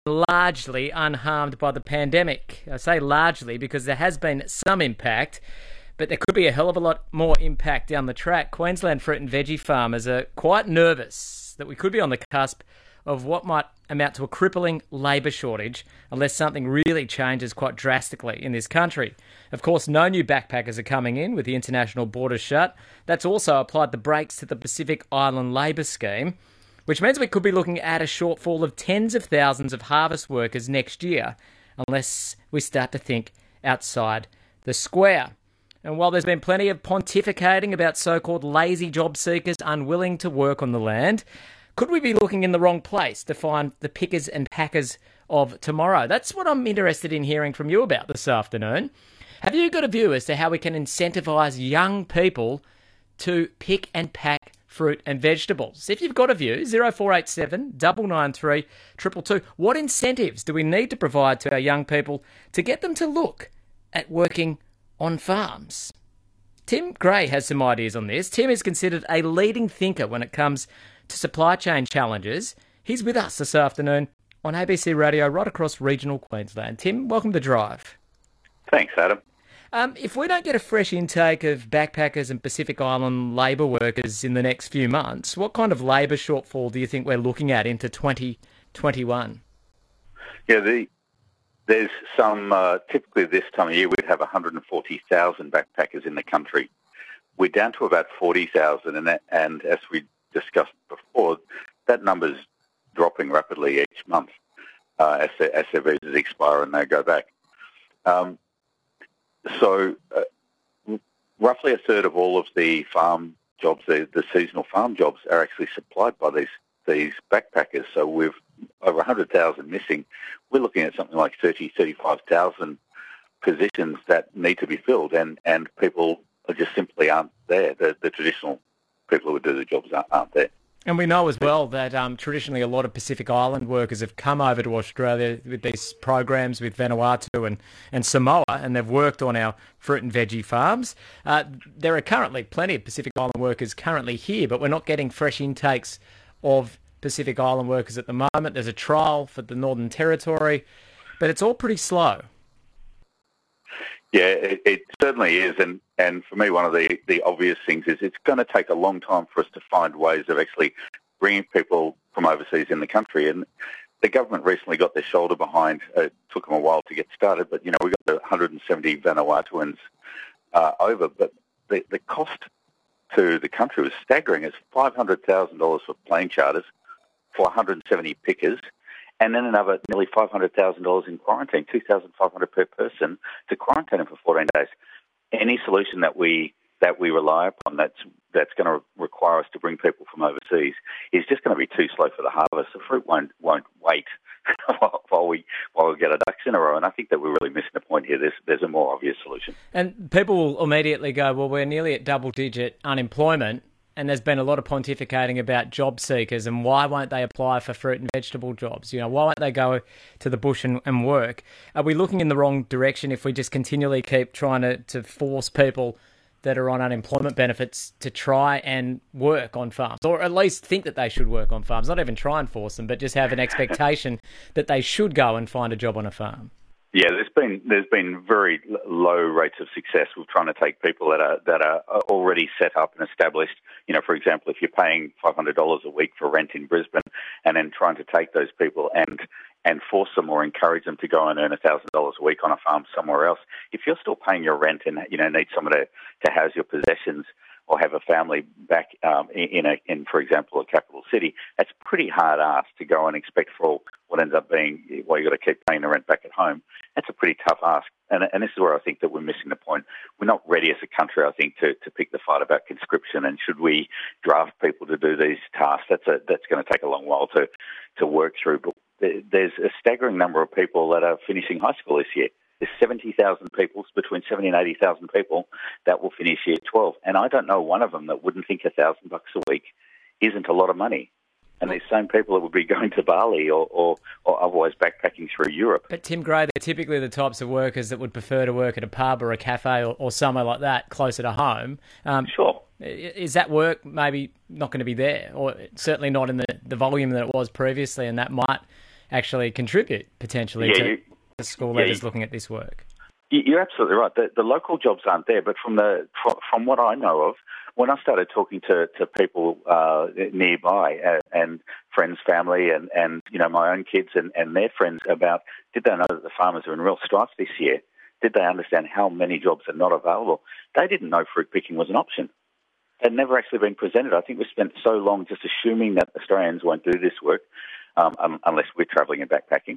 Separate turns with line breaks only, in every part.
largely unharmed by the pandemic. I say largely because there has been some impact, but there could be a hell of a lot more impact down the track. Queensland fruit and veggie farmers are quite nervous that we could be on the cusp of what might amount to a crippling labour shortage unless something really changes quite drastically in this country. Of course, no new backpackers are coming in with the international borders shut. That's also applied the brakes to the Pacific Island Labour Scheme, which means we could be looking at a shortfall of tens of thousands of harvest workers next year unless we start to think outside the square. And while there's been plenty of pontificating about so-called lazy job seekers unwilling to work on the land, could we be looking in the wrong place to find the pickers and packers of tomorrow? That's what I'm interested in hearing from you about this afternoon. Have you got a view as to how we can incentivise young people to pick and pack fruit and vegetables? If you've got a view, 0487 993 222. What incentives do we need to provide to our young people to get them to look at working on farms? Tim Gray has some ideas on this. Tim is considered a leading thinker when it comes to supply chain challenges. He's with us this afternoon on ABC Radio right across regional Queensland. Tim, welcome to Drive.
Thanks, Adam.
If we don't get a fresh intake of backpackers and Pacific Island labour workers in the next few months, what kind of labour shortfall do you think we're looking at into 2021?
Yeah, there's some, typically this time of year we'd have 140,000 backpackers in the country. We're down to about 40,000, and as we discussed before, that number's dropping rapidly each month as their visas expire and they go back. So roughly a third of all of the farm jobs, the seasonal farm jobs, are actually supplied by these backpackers. So we've over 100,000 missing. We're looking at something like 35,000 positions that need to be filled, and people just simply aren't there. The traditional people who would do the jobs aren't there.
And we know as well that traditionally a lot of Pacific Island workers have come over to Australia with these programs with Vanuatu and Samoa, and they've worked on our fruit and veggie farms. There are currently plenty of Pacific Island workers currently here, but we're not getting fresh intakes of Pacific Island workers at the moment. There's a trial for the Northern Territory, but it's all pretty slow.
Yeah, it certainly is. And for me, one of the obvious things is it's going to take a long time for us to find ways of actually bringing people from overseas in the country. And the government recently got their shoulder behind. It took them a while to get started, but, we got the 170 Vanuatuans over. But the cost to the country was staggering. It's $500,000 for plane charters for 170 pickers, and then another nearly $500,000 in quarantine, $2,500 per person to quarantine them for 14 days. Any solution that we rely upon that's going to require us to bring people from overseas is just going to be too slow for the harvest. The fruit won't wait while we get our ducks in a row. And I think that we're really missing the point here. There's a more obvious solution.
And people will immediately go, well, we're nearly at double-digit unemployment. And there's been a lot of pontificating about job seekers and why won't they apply for fruit and vegetable jobs? Why won't they go to the bush and work? Are we looking in the wrong direction if we just continually keep trying to force people that are on unemployment benefits to try and work on farms, or at least think that they should work on farms? Not even try and force them, but just have an expectation that they should go and find a job on a farm.
Yeah, there's been very low rates of success with trying to take people that are already set up and established. For example, if you're paying $500 a week for rent in Brisbane, and then trying to take those people and force them or encourage them to go and earn $1,000 a week on a farm somewhere else, if you're still paying your rent and need someone to house your possessions or have a family back in, for example, a capital city, that's pretty hard ask to go and expect for what ends up being, you've got to keep paying the rent back at home. That's a pretty tough ask. And this is where I think that we're missing the point. We're not ready as a country, I think, to pick the fight about conscription, and should we draft people to do these tasks. That's going to take a long while to work through. But there's a staggering number of people that are finishing high school this year. There's 70,000 people, between 70 and 80,000 people that will finish year 12. And I don't know one of them that wouldn't think $1,000 a week isn't a lot of money. And these same people that would be going to Bali or otherwise backpacking through Europe.
But Tim Gray, they're typically the types of workers that would prefer to work at a pub or a cafe or somewhere like that, closer to home.
Sure.
Is that work maybe not going to be there, or certainly not in the volume that it was previously, and that might actually contribute potentially to the school leaders looking at this work.
You're absolutely right. The local jobs aren't there, but from what I know of, when I started talking to people nearby and friends, family, and my own kids and their friends about, did they know that the farmers are in real strife this year? Did they understand how many jobs are not available? They didn't know fruit picking was an option. They'd never actually been presented. I think we spent so long just assuming that Australians won't do this work, unless we're travelling and backpacking,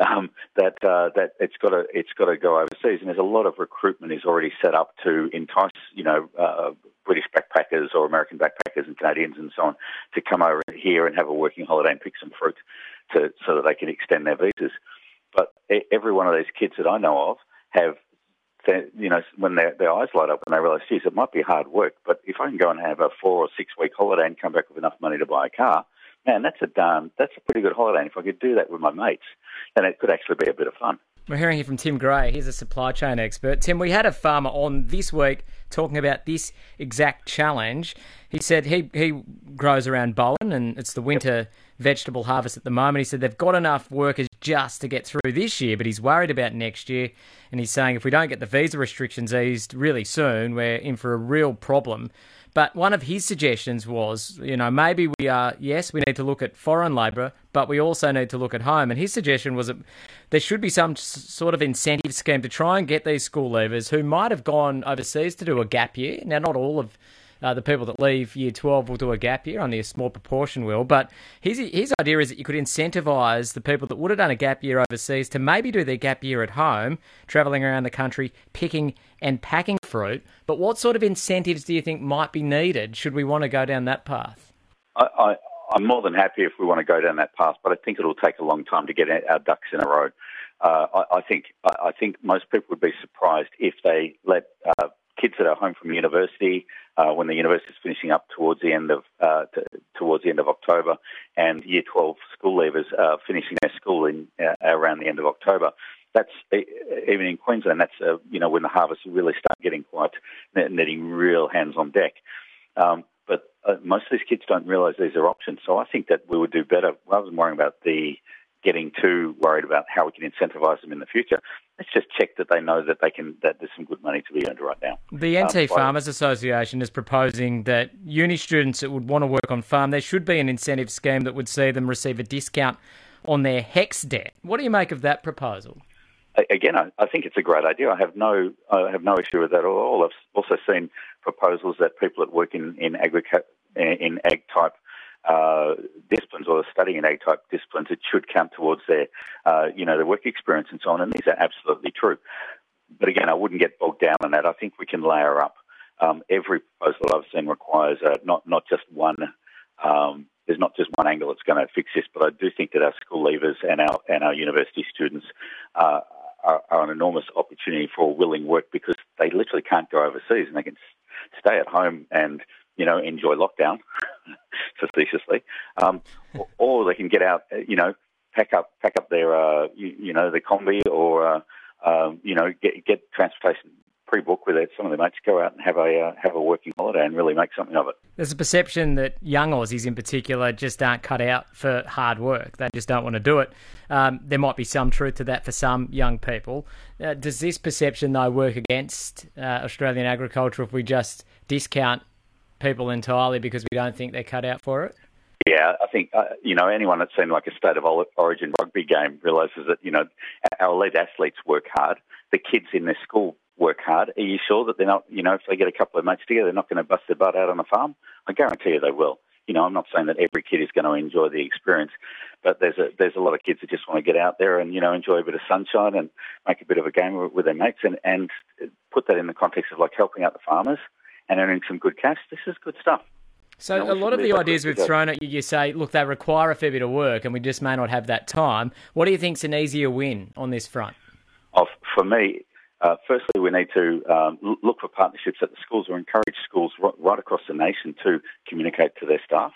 that it's got to go overseas. And there's a lot of recruitment is already set up to entice, British backpackers or American backpackers and Canadians and so on to come over here and have a working holiday and pick some fruit so that they can extend their visas. But every one of these kids that I know of have, when their eyes light up and they realise, geez, it might be hard work, but if I can go and have a 4 or 6 week holiday and come back with enough money to buy a car, man, that's a pretty good holiday. And if I could do that with my mates, then it could actually be a bit of fun.
We're hearing here from Tim Gray. He's a supply chain expert. Tim, we had a farmer on this week talking about this exact challenge. He said he grows around Bowen and it's the winter vegetable harvest at the moment. He said they've got enough workers just to get through this year, but he's worried about next year. And he's saying if we don't get the visa restrictions eased really soon, we're in for a real problem. But one of his suggestions was, maybe we need to look at foreign labour, but we also need to look at home. And his suggestion was that there should be some sort of incentive scheme to try and get these school leavers who might have gone overseas to do a gap year. Now, not all of the people that leave Year 12 will do a gap year, only a small proportion will. But his idea is that you could incentivise the people that would have done a gap year overseas to maybe do their gap year at home, travelling around the country, picking and packing fruit. But what sort of incentives do you think might be needed should we want to go down that path?
I'm more than happy if we want to go down that path, but I think it'll take a long time to get our ducks in a row. I think most people would be surprised if they let kids that are home from university, when the university is finishing up towards the end of October, and Year 12 school leavers finishing their school in around the end of October. That's even in Queensland. That's when the harvests really start getting quite needing real hands on deck. But most of these kids don't realise these are options. So I think that we would do better rather than worrying about getting too worried about how we can incentivise them in the future. Let's just check that they know that that there's some good money to be earned right now.
The NT Farmers Association is proposing that uni students that would want to work on farm, there should be an incentive scheme that would see them receive a discount on their HEX debt. What do you make of that proposal?
Again, I think it's a great idea. I have no issue with that at all. I've also seen proposals that people that work in ag type disciplines or studying in ag type disciplines, it should count towards their their work experience and so on. And these are absolutely true. But again, I wouldn't get bogged down on that. I think we can layer up. Every proposal I've seen requires not just one. There's not just one angle that's going to fix this, but I do think that our school leavers and our university students are an enormous opportunity for willing work because they literally can't go overseas and they can stay at home and enjoy lockdown facetiously, or they can get out, pack up their their combi or get transportation pre-booked with it. Some of their mates go out and have a working holiday and really make something of it. There's
a perception that young Aussies in particular just aren't cut out for hard work. They just don't want to do it. There might be some truth to that for some young people. Does this perception, though, work against Australian agriculture if we just discount people entirely because we don't think they're cut out for it?
Yeah, I think, anyone that's seen like a state of origin rugby game realises that, our elite athletes work hard. The kids in their school work hard. Are you sure that they're not, if they get a couple of mates together, they're not going to bust their butt out on a farm? I guarantee you they will. I'm not saying that every kid is going to enjoy the experience, but there's a lot of kids that just want to get out there and, enjoy a bit of sunshine and make a bit of a game with their mates and put that in the context of like helping out the farmers and earning some good cash. This is good stuff.
So a lot of the ideas we've thrown at you, you say, look, they require a fair bit of work and we just may not have that time. What do you think's an easier win on this front?
For me, firstly, we need to look for partnerships at the schools or encourage schools right across the nation to communicate to their staff.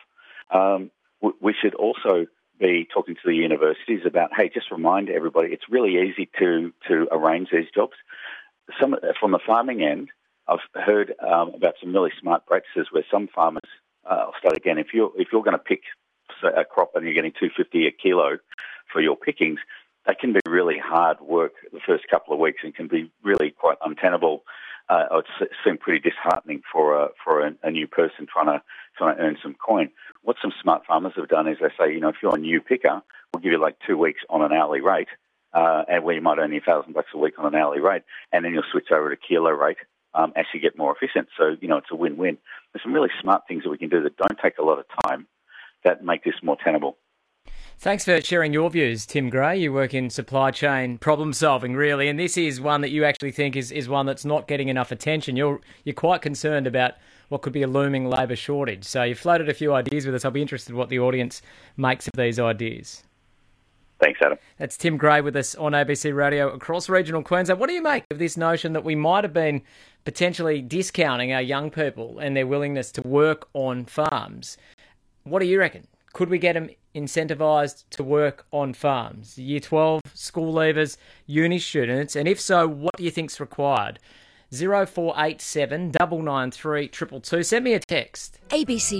We should also be talking to the universities about, hey, just remind everybody, it's really easy to arrange these jobs. From the farming end, I've heard about some really smart practices where some farmers, I'll start again, if you're going to pick a crop and you're getting $2.50 a kilo for your pickings, that can be really hard work the first couple of weeks and can be really quite untenable. It seemed pretty disheartening for a new person trying to earn some coin. What some smart farmers have done is they say, if you're a new picker, we'll give you like 2 weeks on an hourly rate, and where you might earn $1,000 a week on an hourly rate, and then you'll switch over to kilo rate as you get more efficient. So, it's a win-win. There's some really smart things that we can do that don't take a lot of time that make this more tenable.
Thanks for sharing your views, Tim Gray. You work in supply chain problem solving, really, and this is one that you actually think is one that's not getting enough attention. You're quite concerned about what could be a looming labour shortage. So you floated a few ideas with us. I'll be interested in what the audience makes of these ideas.
Thanks, Adam.
That's Tim Gray with us on ABC Radio across regional Queensland. What do you make of this notion that we might have been potentially discounting our young people and their willingness to work on farms? What do you reckon? Could we get them incentivised to work on farms? Year 12, school leavers, uni students, and if so, what do you think's required? 0487 993 222. Send me a text.
ABC